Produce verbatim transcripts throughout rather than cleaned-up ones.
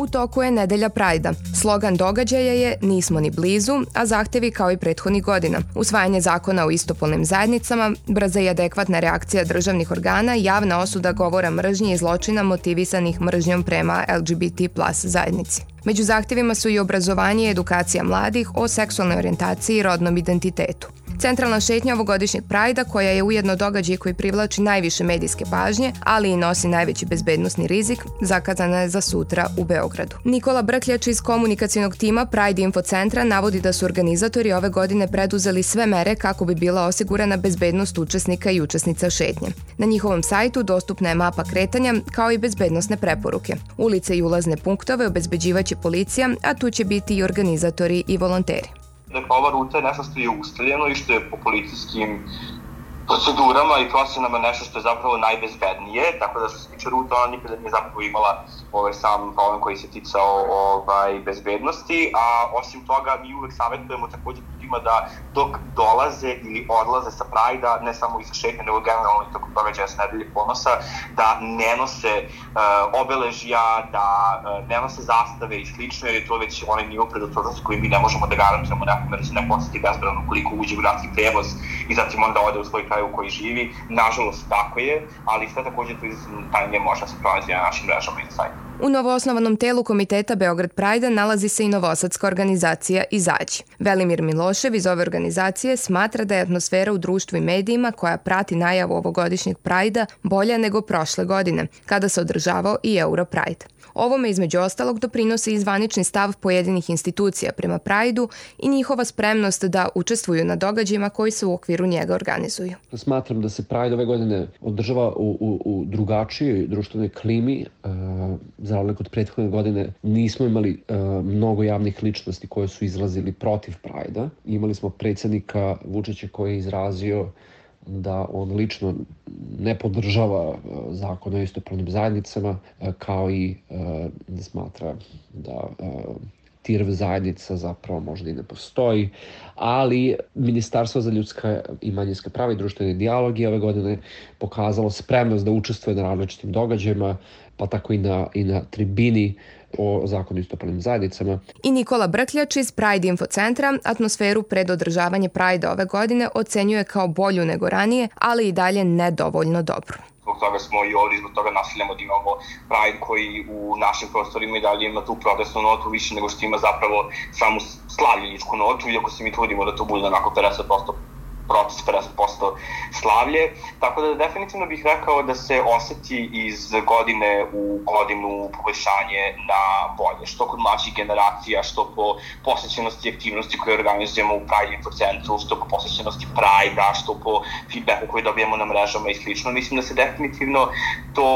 U toku je nedelja Prajda. Slogan događaja je "Nismo ni blizu", a zahtevi kao i prethodnih godina. Usvajanje zakona o istopolnim zajednicama, brza i adekvatna reakcija državnih organa, javna osuda govora mržnje i zločina motivisanih mržnjom prema L G B T plus zajednici. Među zahtevima su i obrazovanje i edukacija mladih o seksualnoj orijentaciji i rodnom identitetu. Centralna šetnja ovogodišnjeg Prajda, koja je ujedno događaj koji privlači najviše medijske pažnje, ali i nosi najveći bezbednosni rizik, zakazana je za sutra u Beogradu. Nikola Brkljač iz komunikacionog tima Pride Info centra navodi da su organizatori ove godine preduzeli sve mere kako bi bila osigurana bezbednost učesnika i učesnica šetnje. Na njihovom sajtu dostupna je mapa kretanja kao i bezbednosne preporuke. Ulice i ulazne punktove obezbeđivaće policija, a tu će biti i organizatori i volonteri. Dakle, ova ruta je nešto što je ustaljeno i što je po policijskim procedurama i procenama nešto što je zapravo najbezbednije, tako da što se tiče ruta, ona nikada nije zapravo imala ovaj sam problem koji se ticao ovaj, bezbednosti, a osim toga mi uvek savjetujemo također ljudima da dok dolaze ili odlaze sa Prajda, ne samo iz šetnje, nego generalno i tokom događaja sa Nedelje ponosa, da ne nose uh, obeležja, da uh, ne nose zastave i slično, jer je to već onaj nivo predostrožnosti koji mi ne možemo da garantujemo nekome da će neko ostati bezbedno ukoliko uđe u gradski prevoz i zatim onda ode u svoj kraj u koji živi. Nažalost, tako je, ali sve također tajnije može da se pronađe na našim mrežama i sajtu. U novoosnovanom telu Komiteta Beograd Prajda nalazi se i novosadska organizacija Izađi. Velimir Milošev iz ove organizacije smatra da je atmosfera u društvu i medijima koja prati najavu ovogodišnjeg Prajda bolja nego prošle godine, kada se održavao i Euro Pride. Ovome između ostalog doprinosi i zvanični stav pojedinih institucija prema Prajdu i njihova spremnost da učestvuju na događajima koji se u okviru njega organizuju. Smatram da se Pride ove godine održava u, u, u drugačijoj društvenoj klimi. E, za razliku od prethodne godine nismo imali e, mnogo javnih ličnosti koje su izlazili protiv Prajda. Imali smo predsjednika Vučića koji je izrazio da on lično ne podržava zakon o istopolnim zajednicama, kao i da smatra da T I R V zajednica zapravo možda i ne postoji, ali Ministarstvo za ljudska i manjinska prava i društveni dijalog je ove godine pokazalo spremnost da učestvuje na različitim događajima, pa tako i na, i na tribini o zakonu o istopolnim zajednicama. I Nikola Brkljač iz Pride Info centra atmosferu pred održavanje Prajda ove godine ocenjuje kao bolju nego ranije, ali i dalje nedovoljno dobru. Zbog toga smo i ovdje, zbog toga nastavljamo da imamo Pride koji u našim prostorima i dalje ima tu protestnu notu više nego što ima zapravo samu slavljeničku notu, iako se mi trudimo da to bude onako pedeset posto proces, pedeset posto slavlje. Tako da definitivno bih rekao da se osjeti iz godine u godinu poboljšanje na bolje. Što kod mlađih generacija, što po posvećenosti i aktivnosti koje organizujemo u Pride Info centru, što po posvećenosti Pride-a, što po feedbacku koji dobijemo na mrežama i slično. Mislim da se definitivno to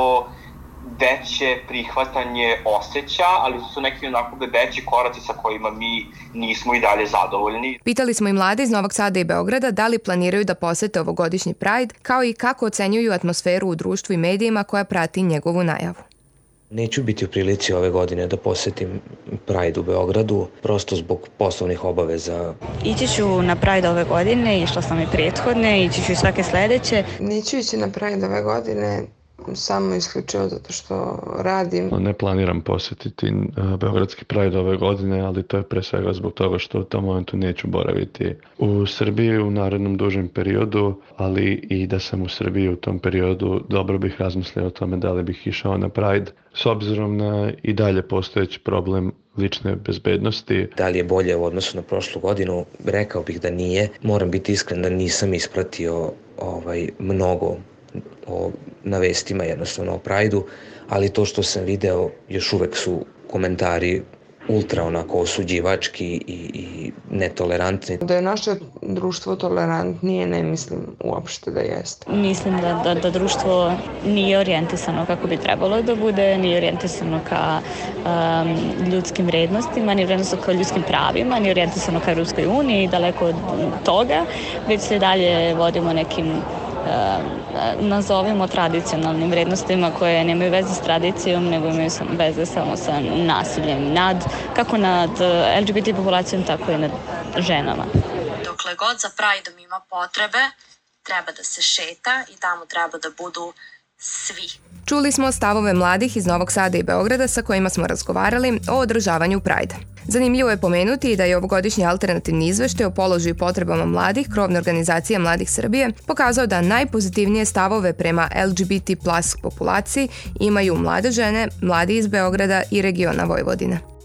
veće prihvatanje osjeća, ali su neki onako veći koraci sa kojima mi nismo i dalje zadovoljni. Pitali smo i mlade iz Novog Sada i Beograda da li planiraju da posete ovogodišnji Pride, kao i kako ocenjuju atmosferu u društvu i medijima koja prati njegovu najavu. Neću biti u prilici ove godine da posetim Pride u Beogradu, prosto zbog poslovnih obaveza. Ići ću na Pride ove godine, išla sam i prethodne, ići ću i svake sledeće. Neću ići na Pride ove godine, samo isključivo zato što radim. Ne planiram posjetiti Beogradski Pride ove godine, ali to je pre svega zbog toga što u tom momentu neću boraviti u Srbiji u narednom dužem periodu, ali i da sam u Srbiji u tom periodu dobro bih razmislio o tome da li bih išao na Pride, s obzirom na i dalje postojeći problem lične bezbednosti. Da li je bolje u odnosu na prošlu godinu? Rekao bih da nije. Moram biti iskren da nisam ispratio ovaj, mnogo o, na vestima jednostavno o Prajdu, ali to što sam video još uvek su komentari ultra onako osuđivački i, i netolerantni. Da je naše društvo tolerantnije, ne mislim uopšte da jeste. Mislim da, da, da društvo nije orijentisano kako bi trebalo da bude, nije orijentisano ka um, ljudskim vrednostima, nije orijentisano ka ljudskim pravima, nije orijentisano ka Evropskoj uniji, daleko od toga, već se dalje vodimo nekim nazovimo tradicionalnim vrednostima koje nemaju veze s tradicijom, nego imaju veze samo sa nasiljem nad, kako nad L G B T populacijom, tako i nad ženama. Dokle god za Prideom ima potrebe, treba da se šeta i tamo treba da budu svi. Čuli smo stavove mladih iz Novog Sada i Beograda sa kojima smo razgovarali o održavanju Prajda. Zanimljivo je pomenuti i da je ovogodišnji alternativni izveštaj o položaju i potrebama mladih krovne organizacije Mladih Srbije pokazao da najpozitivnije stavove prema L G B T plus populaciji imaju mlade žene, mladi iz Beograda i regiona Vojvodine.